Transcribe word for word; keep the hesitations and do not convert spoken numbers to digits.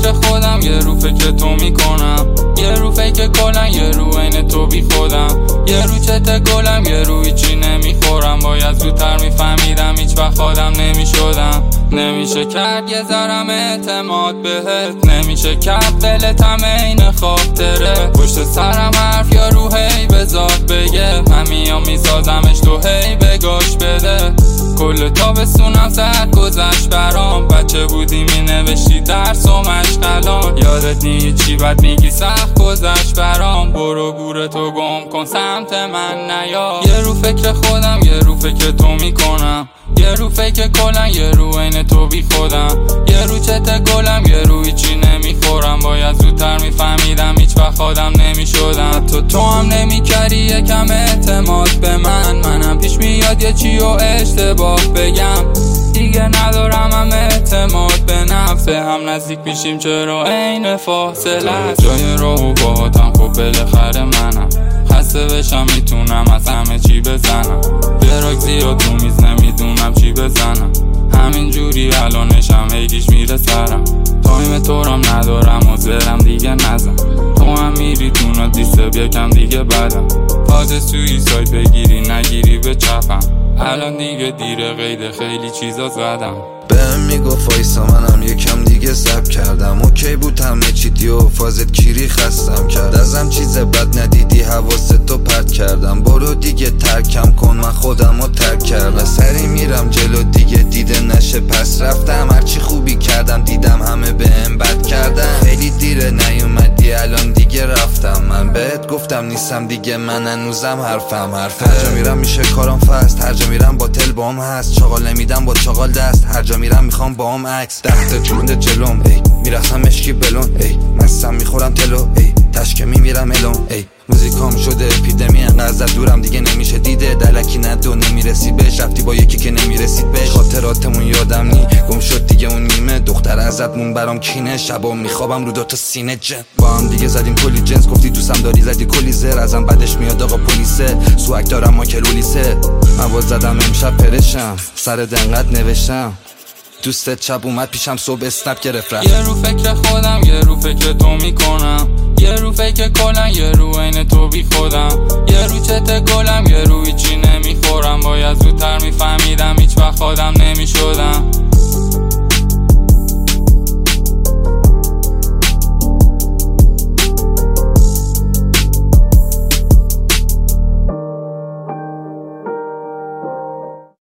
فکر خودم، یه رو فکر تو میکنم، یه رو فکر کلن، یه رو عین تو بی خودم، یه رو چته گلم، یه رو هیچی نمیخورم. باید زودتر میفهمیدم هیچ وقت آدم نمیشدم. نمیشه کرد یه ذرم اعتماد بهت، نمیشه کرد دلتم این خاطره. پشت سرم حرف یا رو هی بذات بگه، من میام میسازمش تو هی بگاش بده. کل تابستونم زد گذشت برام، بچه بودی می نوشتی درس و مشغلان. یادت نی چی بد میگی سخت گذشت برام، برو گور تو گم کن سمت من نیا. یه رو فکر خودم، یه رو فکر تو میکنم، یه رو فکر کلن، یه رو عین تو بی خودم، یه رو چته گلم، یه رو هیچی نمیخورم. باید زودتر میفهمیدم هیچ وقت آدم نمیشدم. تو تو هم نمیکردی یکم اعتماد به من، منم پیش میاد یه چی و اشتباه بگم. دیگه ندارم هم اعتماد به نفس، هم نزدیک میشیم چرا عین فاصله است. جای راهو باهاتم خب بالاخره منم، خسته بشم میتونم از همه چی بزنم. براک زیاد تو میز نمیدونم چی بزنم، همین جوری الانشم هیگیش میره سرم. تایم تو رام ندارم و زرم دیگه نزن، تو هم میری تو دیسته بیکم دیگه بدم. فاز سوی سایت بگیری نگیری به چپم، الان دیگه دیره قید خیلی چیزا زدم. بهم میگفت وایسا منم یکم دیگه سب کردم، اوکی بود همه چی دیو فازت کیری خستم کرد. ازم چیز بد ندیدی حواست تو پرت کردم، برو دیگه ترکم کن من خودم رو ترک کردم. سری میرم جلو دیگه دیده نشه پس رفتم، هرچی خوبی کردم دیدم همه بهم بد کردم. خیلی دیره نیومدی الان دیگه رفتم، من بهت گفتم نیستم دیگه من هنوزم حرفم حرفه. هر جا میرم میشه کارم فست، هر جا میرم با تل بام هست، چاقال نمیدم با چاقال دست، هر جا میرم میخوام با هم عکس. ده تا جونده جلوم ای میرفتم مشکی بلون ای، مستم میخورم تلو ای تشکه میمیرم الون ای. موزیکام شده اپیدمی انقدر دورم دیگه نمیشه دیده، دلکی ندو نمیرسی بهش، رفتی با یکی که نمیرسید بهش. خاطراتمون یادم نی گم شد دیگه اون نیمه، دختر ازت مون برام کینه، شبا میخوابم رو دوتا سینه جن. با هم دیگه زدیم کلی جنس، گفتی دوستم داری زدی کلی زر، ازم بعدش میاد آقا پلیسه، سوک دارم ما که رولیسه. من زدم امشب پرشم سر دنقت نوشتم، دوستت شب اومد پیشم صبح اسنپ گرفت رفت. یه رو فکر خودم، یه رو فکر تو میکنم، یه رو فکر کلن، یه رو عین تو بی خودم، یه رو چته گلم، یه رو هیچی نمیخورم. باید زودتر میفهمیدم هیچ وقت آدم نمیشدم.